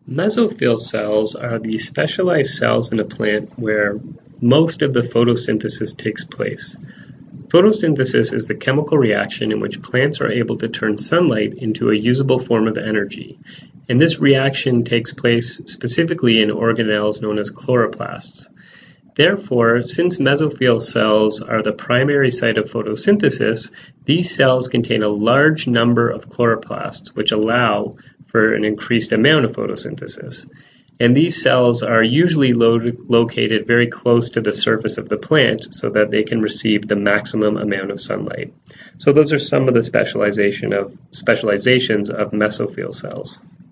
Mesophyll cells are the specialized cells in a plant where most of the photosynthesis takes place. Photosynthesis is the chemical reaction in which plants are able to turn sunlight into a usable form of energy, and this reaction takes place specifically in organelles known as chloroplasts. Therefore, since mesophyll cells are the primary site of photosynthesis, these cells contain a large number of chloroplasts, which allow for an increased amount of photosynthesis. And these cells are usually located very close to the surface of the plant so that they can receive the maximum amount of sunlight. So those are some of the specializations of mesophyll cells.